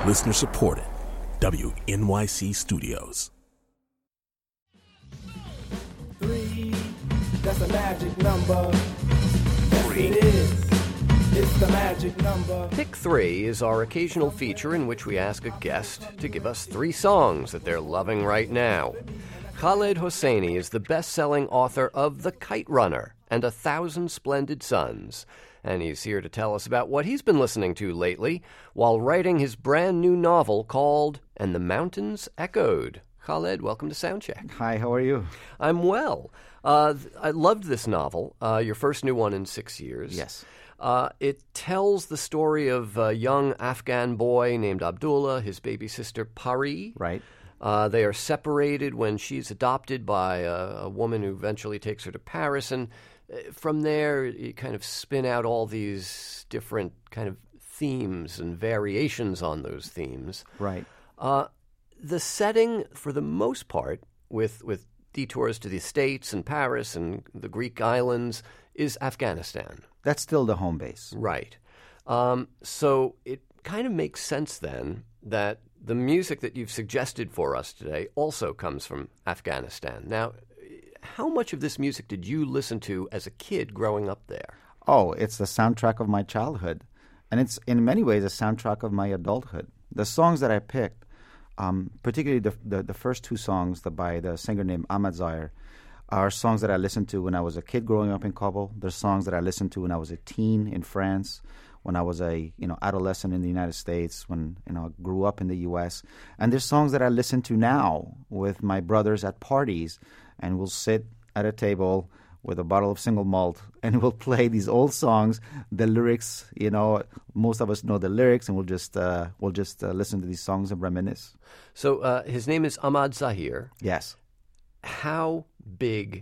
Listener supported. WNYC Studios. 3, that's a magic number. Yes, it is. It's the magic number. Pick 3 is our occasional feature in which we ask a guest to give us 3 songs that they're loving right now. Khaled Hosseini is the best-selling author of The Kite Runner and 1,000 Splendid Suns, and he's here to tell us about what he's been listening to lately while writing his brand new novel called And the Mountains Echoed. Khaled, welcome to Soundcheck. Hi, how are you? I'm well. I loved this novel, your first new one in 6 years. Yes. It tells the story of a young Afghan boy named Abdullah, his baby sister Pari. Right. They are separated when she's adopted by a woman who eventually takes her to Paris, and from there you kind of spin out all these different kind of themes and variations on those themes. Right. The setting, for the most part, with detours to the States and Paris and the Greek islands, is Afghanistan. That's still the home base. Right. So it kind of makes sense then that the music that you've suggested for us today also comes from Afghanistan. Now, how much of this music did you listen to as a kid growing up there? Oh, it's the soundtrack of my childhood. And it's in many ways a soundtrack of my adulthood. The songs that I picked, particularly the first 2 songs by the singer named Ahmad Zahir, are songs that I listened to when I was a kid growing up in Kabul. They're songs that I listened to when I was a teen in France, when I was a adolescent in the United States, when I grew up in the U.S. And there's songs that I listen to now with my brothers at parties, and we'll sit at a table with a bottle of single malt, and we'll play these old songs. The lyrics, most of us know the lyrics, and we'll just listen to these songs and reminisce. So his name is Ahmad Zahir. Yes. How big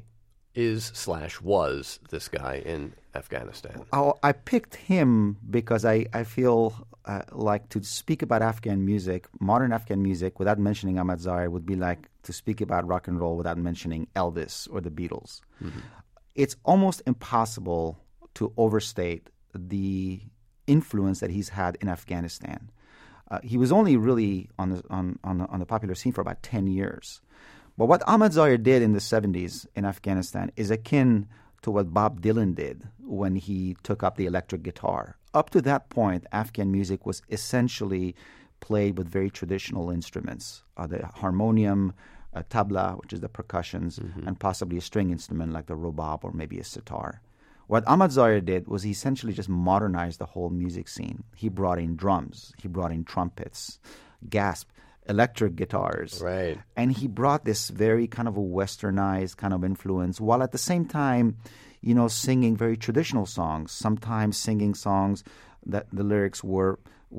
was this guy in Afghanistan? Oh, I picked him because I feel like to speak about Afghan music, modern Afghan music, without mentioning Ahmad Zahir would be like to speak about rock and roll without mentioning Elvis or the Beatles. Mm-hmm. It's almost impossible to overstate the influence that he's had in Afghanistan. He was only really on the popular scene for about 10 years. But what Ahmad Zahir did in the 70s in Afghanistan is akin to what Bob Dylan did when he took up the electric guitar. Up to that point, Afghan music was essentially played with very traditional instruments, the harmonium, tabla, which is the percussions, and possibly a string instrument like the robab or maybe a sitar. What Ahmad Zahir did was he essentially just modernized the whole music scene. He brought in drums, he brought in trumpets, gasp, electric guitars. Right. And he brought this very kind of a westernized kind of influence, while at the same time, singing very traditional songs, sometimes singing songs that the lyrics were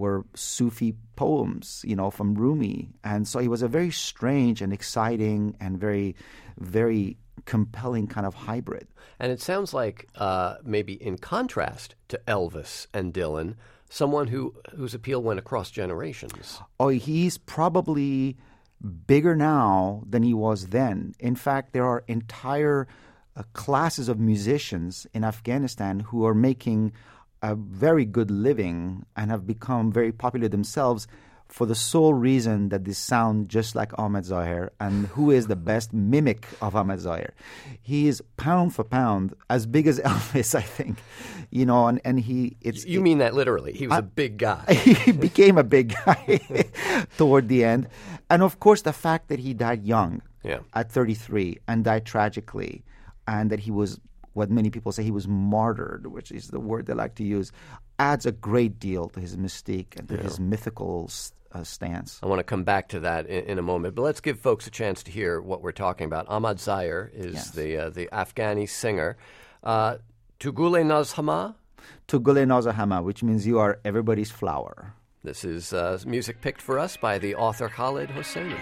Sufi poems, from Rumi. And so he was a very strange and exciting and very, very compelling kind of hybrid. And it sounds like, maybe in contrast to Elvis and Dylan, someone whose appeal went across generations. Oh, he's probably bigger now than he was then. In fact, there are entire classes of musicians in Afghanistan who are making a very good living and have become very popular themselves for the sole reason that they sound just like Ahmad Zahir, and who is the best mimic of Ahmad Zahir. He is pound for pound as big as Elvis, I think. And he... You mean that literally? He was a big guy. He became a big guy toward the end. And of course, the fact that he died young, at 33, and died tragically, and that he was, what many people say, he was martyred, which is the word they like to use, adds a great deal to his mystique and to his mythical stance. I want to come back to that in a moment, but let's give folks a chance to hear what we're talking about. Ahmad Zahir is the Afghani singer. Tugule Nazhama? Tugule Nazhama, which means you are everybody's flower. This is music picked for us by the author Khaled Hosseini.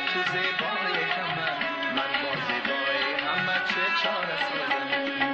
تو زیبای همه من با زیبای همه چه چاره سازم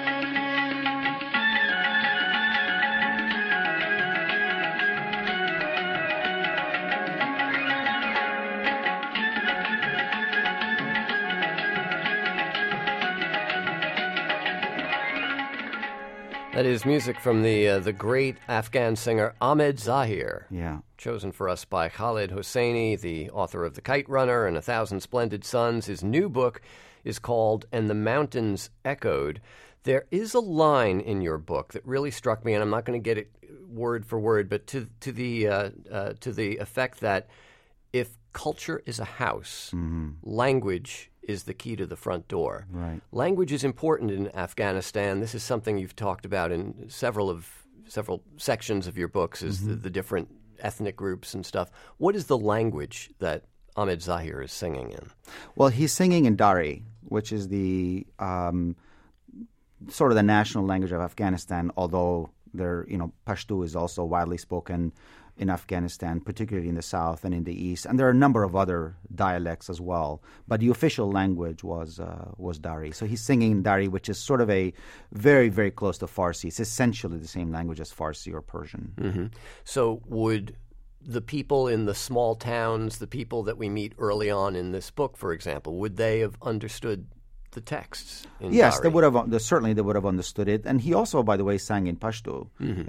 That is music from the great Afghan singer Ahmed Zahir. Yeah. Chosen for us by Khaled Hosseini, the author of The Kite Runner and A Thousand Splendid Suns. His new book is called And the Mountains Echoed. There is a line in your book that really struck me, and I'm not going to get it word for word, but to the effect that if culture is a house, language is the key to the front door. Right. Language is important in Afghanistan. This is something you've talked about in several sections of your books, is the different ethnic groups and stuff. What is the language that Ahmed Zahir is singing in? Well, he's singing in Dari, which is the sort of the national language of Afghanistan, although Pashto is also widely spoken in Afghanistan, particularly in the south and in the east, and there are a number of other dialects as well. But the official language was Dari. So he's singing in Dari, which is sort of a very, very close to Farsi. It's essentially the same language as Farsi or Persian. Mm-hmm. So would the people in the small towns, the people that we meet early on in this book, for example, would they have understood the texts in Yes, Dari? they would have. Certainly, they would have understood it. And he also, by the way, sang in Pashto,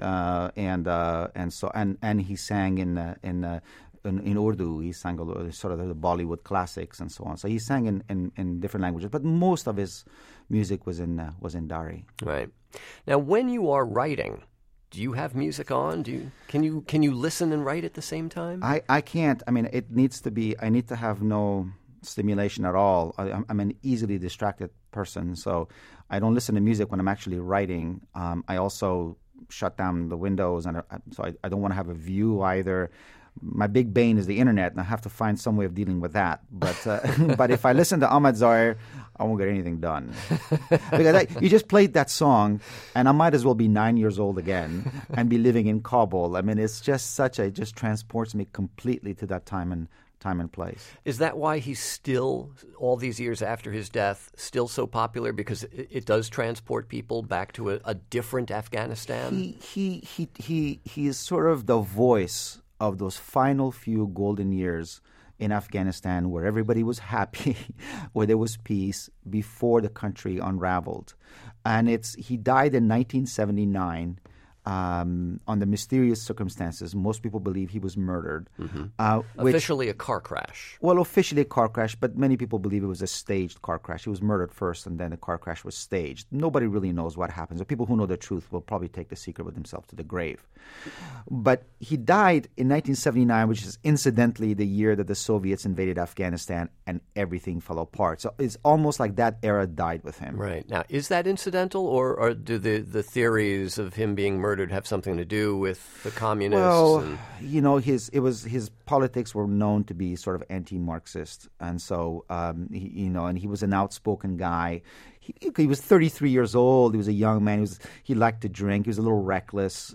and he sang in Urdu. He sang sort of the Bollywood classics and so on. So he sang in different languages, but most of his music was in Dari. Right. Now, when you are writing, do you have music on? Can you listen and write at the same time? I can't. I mean, it needs to be. I need to have no stimulation at all. I'm an easily distracted person, so I don't listen to music when I'm actually writing. I also shut down the windows, and so I don't want to have a view either. My big bane is the internet, and I have to find some way of dealing with that. But but if I listen to Ahmed Zahir, I won't get anything done. Because you just played that song, and I might as well be 9 years old again and be living in Kabul. I mean, it's just it just transports me completely to that time and place. Is that why he's still, all these years after his death, still so popular? Because it does transport people back to a different Afghanistan? He is sort of the voice of those final few golden years in Afghanistan where everybody was happy, where there was peace before the country unraveled. And he died in 1979 under mysterious circumstances. Most people believe he was murdered. Officially a car crash. Well, officially a car crash, but many people believe it was a staged car crash. He was murdered first, and then the car crash was staged. Nobody really knows what happens. The people who know the truth will probably take the secret with themselves to the grave. But he died in 1979, which is incidentally the year that the Soviets invaded Afghanistan and everything fell apart. So it's almost like that era died with him. Right. Now, is that incidental, or do the theories of him being murdered have something to do with the communists? Well, his politics were known to be sort of anti-Marxist, and so and he was an outspoken guy. He was 33 years old. He was a young man. He liked to drink. He was a little reckless,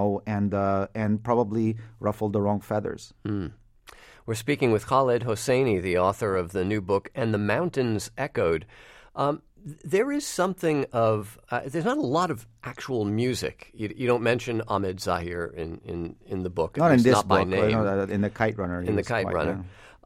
and probably ruffled the wrong feathers. We're speaking with Khaled Hosseini, the author of the new book And the Mountains Echoed. There is something of there's not a lot of actual music. You don't mention Ahmed Zahir in the book. Not in this not book. By name. In the Kite Runner. In the Kite Runner.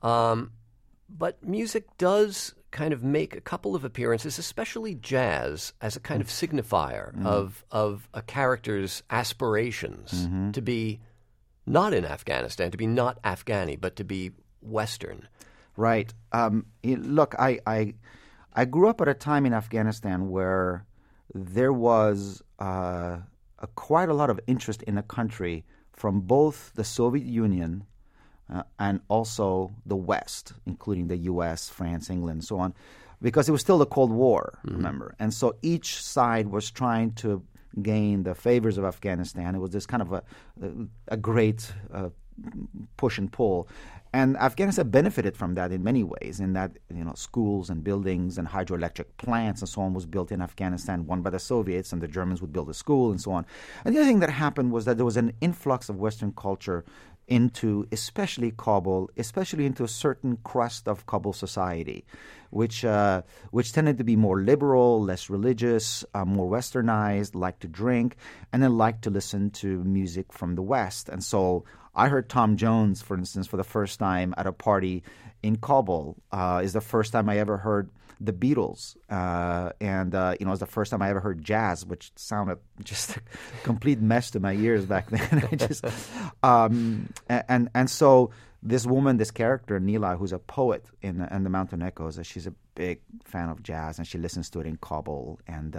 But music does kind of make a couple of appearances, especially jazz, as a kind of signifier of a character's aspirations to be not in Afghanistan, to be not Afghani, but to be Western. Right. Look, I grew up at a time in Afghanistan where there was quite a lot of interest in the country from both the Soviet Union and also the West, including the U.S., France, England, and so on, because it was still the Cold War, remember. And so each side was trying to gain the favors of Afghanistan. It was this kind of a great push and pull. And Afghanistan benefited from that in many ways, in that schools and buildings and hydroelectric plants and so on was built in Afghanistan, won by the Soviets, and the Germans would build a school and so on. And the other thing that happened was that there was an influx of Western culture into, especially Kabul, especially into a certain crust of Kabul society, which tended to be more liberal, less religious, more westernized, liked to drink, and then liked to listen to music from the West. And so I heard Tom Jones, for instance, for the first time at a party in Kabul. Is the first time I ever heard the Beatles, and it was the first time I ever heard jazz, which sounded just a complete mess to my ears back then. I just, and so this woman, this character Neela, who's a poet in the Mountain Echoes, she's a big fan of jazz, and she listens to it in Kabul, and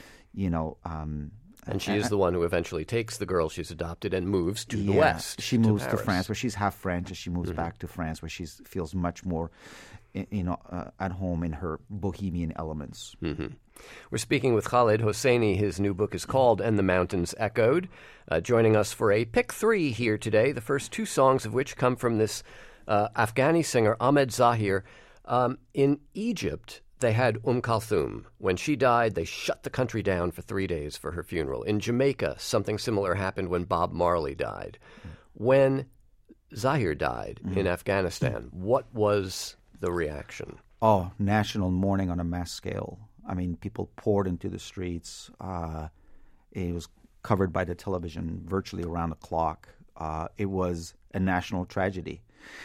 And she is the one who eventually takes the girl she's adopted and moves to the West. She moves to Paris. France, where she's half French, and she moves back to France, where she feels much more, at home in her bohemian elements. We're speaking with Khaled Hosseini. His new book is called And the Mountains Echoed. Joining us for a pick three here today, the first two songs of which come from this Afghani singer, Ahmed Zahir. In Egypt, they had Kulthum. When she died, they shut the country down for 3 days for her funeral. In Jamaica, something similar happened when Bob Marley died. When Zahir died in Afghanistan, what was the reaction? Oh, national mourning on a mass scale. I mean, people poured into the streets. It was covered by the television virtually around the clock. It was a national tragedy.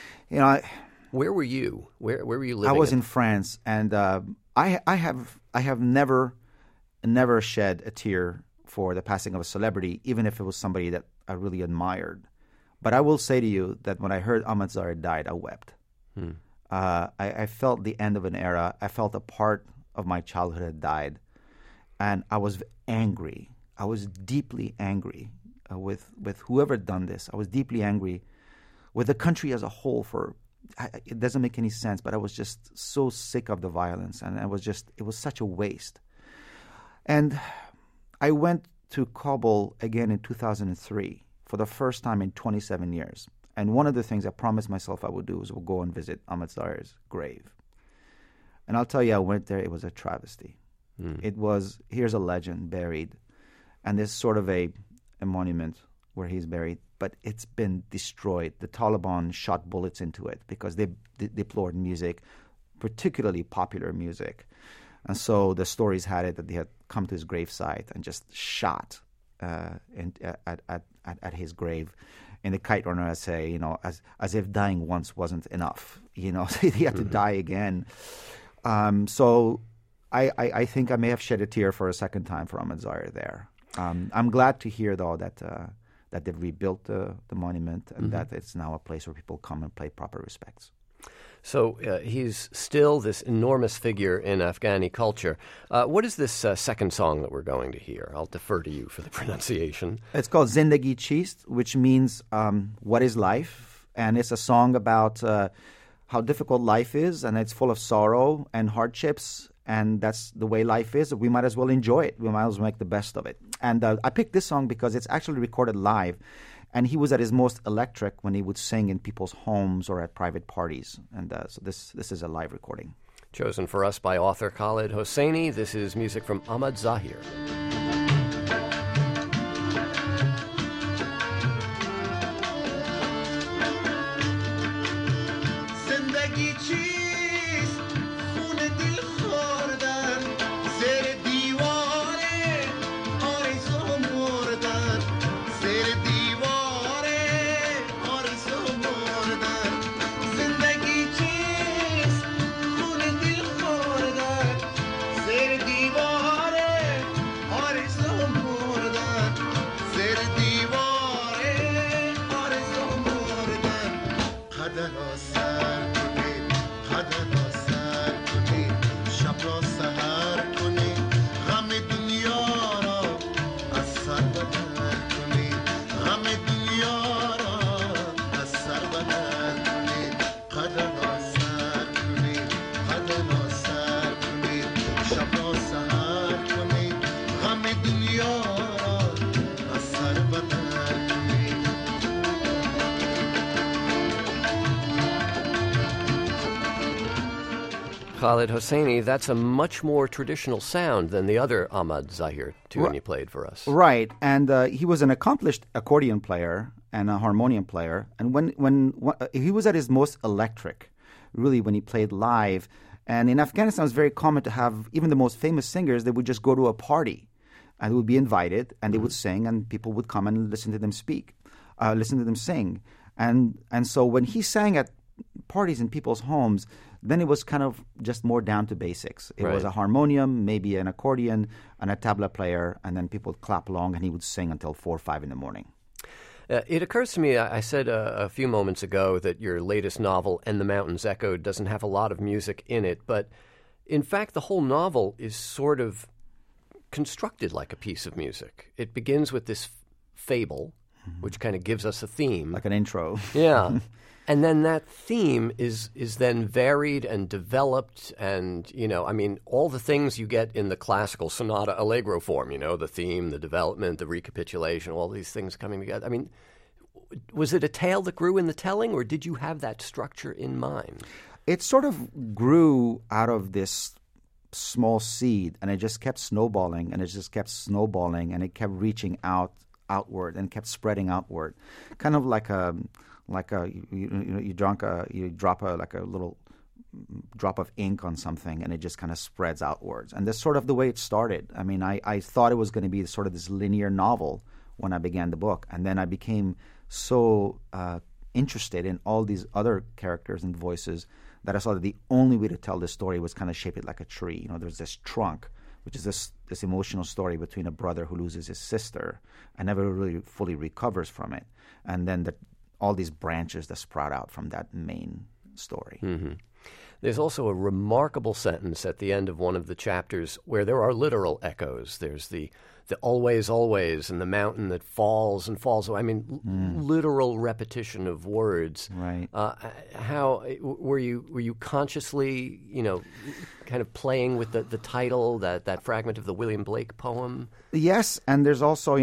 Where were you? Where were you living? I was in France, and I have never shed a tear for the passing of a celebrity, even if it was somebody that I really admired. But I will say to you that when I heard Ahmed Zahir died, I wept. I felt the end of an era. I felt a part of my childhood had died, and I was angry. I was deeply angry with whoever had done this. I was deeply angry with the country as a whole it doesn't make any sense, but I was just so sick of the violence, and it was such a waste. And I went to Kabul again in 2003 for the first time in 27 years. And one of the things I promised myself I would do was go and visit Ahmed Zahir's grave. And I'll tell you, I went there, it was a travesty. It was, here's a legend buried, and there's sort of a monument where he's buried, but it's been destroyed. The Taliban shot bullets into it because they deplored music, particularly popular music. And so the stories had it that they had come to his gravesite and just shot at his grave. In the Kite Runner, I say, as if dying once wasn't enough. He had to die again. So I think I may have shed a tear for a second time for Ahmed Zahir there. I'm glad to hear, though, that they've rebuilt the monument and that it's now a place where people come and pay proper respects. So he's still this enormous figure in Afghani culture. What is this second song that we're going to hear? I'll defer to you for the pronunciation. It's called Zindagi Chist, which means what is life? And it's a song about how difficult life is, and it's full of sorrow and hardships, and that's the way life is. We might as well enjoy it. We might as well make the best of it. And I picked this song because it's actually recorded live. And he was at his most electric when he would sing in people's homes or at private parties. And so this is a live recording. Chosen for us by author Khaled Hosseini. This is music from Ahmed Zahir. Khaled Hosseini, that's a much more traditional sound than the other Ahmed Zahir tune you played for us. Right, and he was an accomplished accordion player, and a harmonium player. And when he was at his most electric, really, when he played live. And in Afghanistan, it was very common to have even the most famous singers. They would just go to a party, and they would be invited, and they would sing, and people would come and listen to them listen to them sing. And so when he sang at parties in people's homes, then it was kind of just more down to basics. It was a harmonium, maybe an accordion, and a tabla player, and then people would clap along, and he would sing until 4 or 5 in the morning. It occurs to me, I said a few moments ago that your latest novel, And the Mountains Echoed, doesn't have a lot of music in it, but in fact the whole novel is sort of constructed like a piece of music. It begins with this fable, which kind of gives us a theme. Like an intro. Yeah. And then that theme is then varied and developed and, all the things you get in the classical sonata allegro form, the theme, the development, the recapitulation, all these things coming together. I mean, was it a tale that grew in the telling, or did you have that structure in mind? It sort of grew out of this small seed, and it just kept snowballing, and it kept reaching outward and kept spreading outward, kind of like you drop a little drop of ink on something, and it just kind of spreads outwards. And that's sort of the way it started. I mean, I thought it was going to be sort of this linear novel when I began the book, and then I became so interested in all these other characters and voices that I saw that the only way to tell this story was kind of shape it like a tree. There's this trunk, which is this emotional story between a brother who loses his sister and never really fully recovers from it, and then all these branches that sprout out from that main story. Mm-hmm. There's also a remarkable sentence at the end of one of the chapters where there are literal echoes. There's the always, always, and the mountain that falls and falls. I mean, literal repetition of words. Right. How were you consciously, kind of playing with the title, that fragment of the William Blake poem? Yes, and there's also,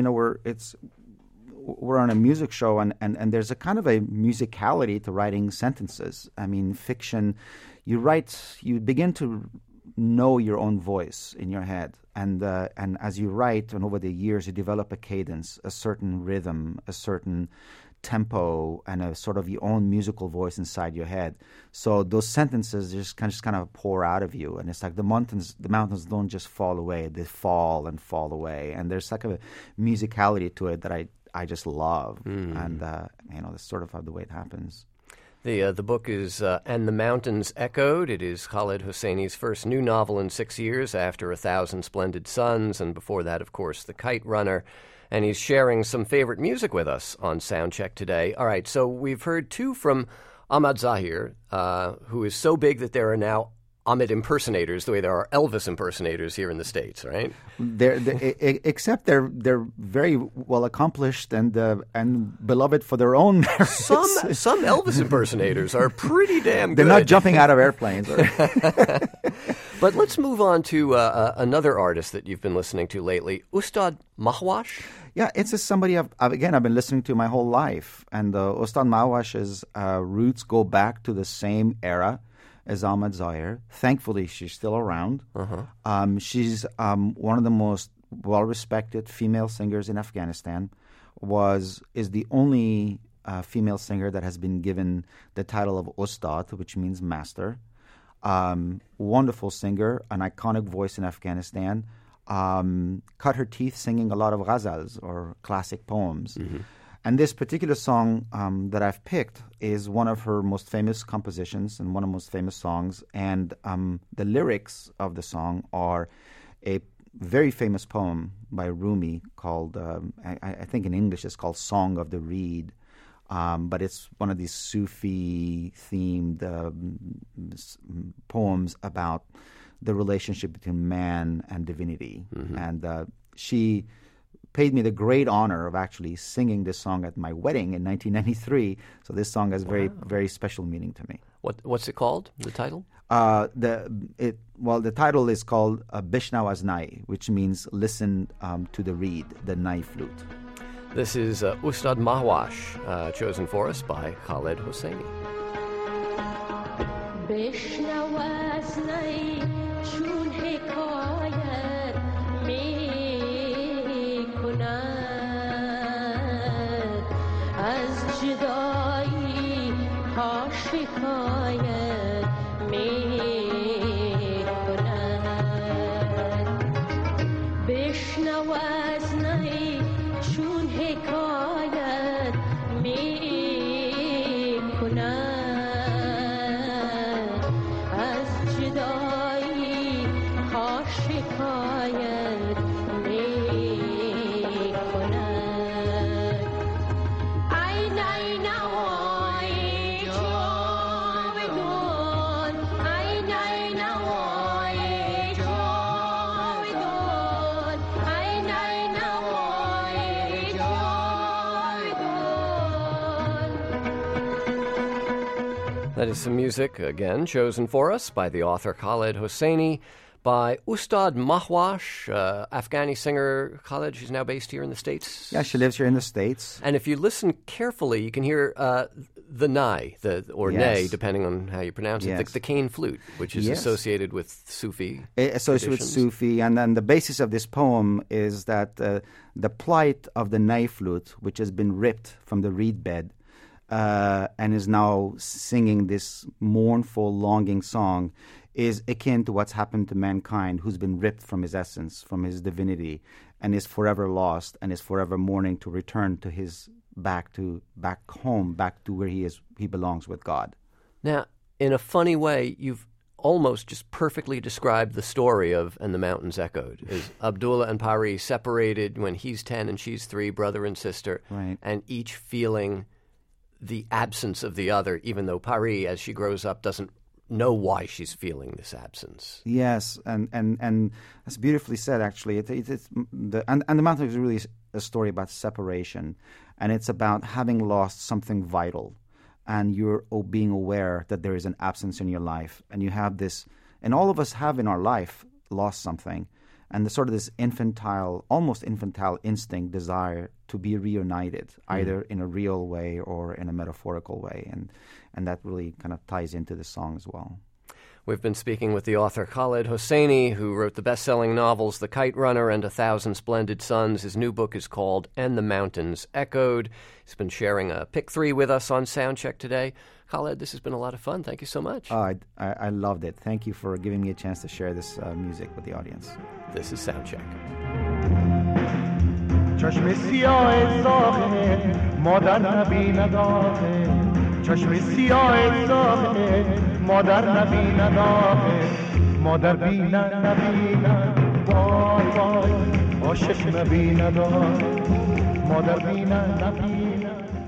we're on a music show, and there's a kind of a musicality to writing sentences. I mean, fiction, you begin to know your own voice in your head, and as you write, and over the years, you develop a cadence, a certain rhythm, a certain tempo, and a sort of your own musical voice inside your head. So those sentences just kind of pour out of you, and it's like the mountains don't just fall away; they fall and fall away, and there's like a musicality to it that I just love, and that's sort of how the way it happens. The book is And the Mountains Echoed. It is Khaled Hosseini's first new novel in 6 years after 1,000 Splendid Suns, and before that, of course, The Kite Runner. And he's sharing some favorite music with us on Soundcheck today. All right, so we've heard two from Ahmad Zahir, who is so big that there are now Ahmed impersonators, the way there are Elvis impersonators here in the States, right? Except they're very well accomplished and beloved for their own merits. Some Elvis impersonators are pretty damn good. They're not jumping out of airplanes. But let's move on to another artist that you've been listening to lately, Ustad Mahwash. Yeah, it's just somebody I've been listening to my whole life. And Ustad Mahwash's roots go back to the same era as Ahmad Zahir. Thankfully, she's still around. Uh-huh. She's one of the most well-respected female singers in Afghanistan. Is the only female singer that has been given the title of Ustad, which means master. Wonderful singer, an iconic voice in Afghanistan. Cut her teeth singing a lot of ghazals, or classic poems. Mm-hmm. And this particular song that I've picked is one of her most famous compositions and one of the most famous songs. And the lyrics of the song are a very famous poem by Rumi called, I think in English it's called Song of the Reed. But it's one of these Sufi-themed poems about the relationship between man and divinity. Mm-hmm. And she paid me the great honor of actually singing this song at my wedding in 1993. So this song has very, very special meaning to me. What's it called, the title? The title is called Bishnaw az Nai, which means listen to the reed, the Nai flute. This is Ustad Mahwash, chosen for us by Khaled Hosseini. Bishnaw az Nai chun hikayat mi kunad az جدایی ها شکایت می کند بشنو از نی چون حکایت می کند از جدایی ها شکایت می کند عین عین وای جاودان عین عین وای جاودان عین عین وای جاودان. That is some music, again, chosen for us by the author Khaled Hosseini, by Ustad Mahwash, Afghani singer. Khaled, she's now based here in the States. Yeah, she lives here in the States. And if you listen carefully, you can hear the nai, or Yes. nay, depending on how you pronounce it, Yes. the cane flute, which is Yes. associated with Sufi Associated with traditions. Sufi, and then the basis of this poem is that the plight of the nai flute, which has been ripped from the reed bed, and is now singing this mournful, longing song, is akin to what's happened to mankind, who's been ripped from his essence, from his divinity, and is forever lost, and is forever mourning to return to his back home, back to where he belongs with God. Now, in a funny way, you've almost just perfectly described the story of And the Mountains Echoed. Is Abdullah and Pari separated when he's 10 and she's 3, brother and sister, Right. and each feeling the absence of the other, even though Pari, as she grows up, doesn't know why she's feeling this absence. Yes, and that's beautifully said. Actually, it's the Mountain is really a story about separation, and it's about having lost something vital, and you're being aware that there is an absence in your life, and you have this, and all of us have in our life lost something, and the sort of this almost infantile instinct, desire to be reunited, either in a real way or in a metaphorical way, and that really kind of ties into the song as well. We've been speaking with the author Khaled Hosseini, who wrote the best-selling novels The Kite Runner and A Thousand Splendid Suns. His new book is called And the Mountains Echoed. He's been sharing a pick 3 with us on Soundcheck today. Khaled, this has been a lot of fun. Thank you so much. I loved it. Thank you for giving me a chance to share this music with the audience. This is Soundcheck. چشم سیاه زاغه مادر نبیند آخه چشم سیاه زاغه مادر نبیند آخه مادر نبیند وای وای عاشق نبیند آخه مادر نبیند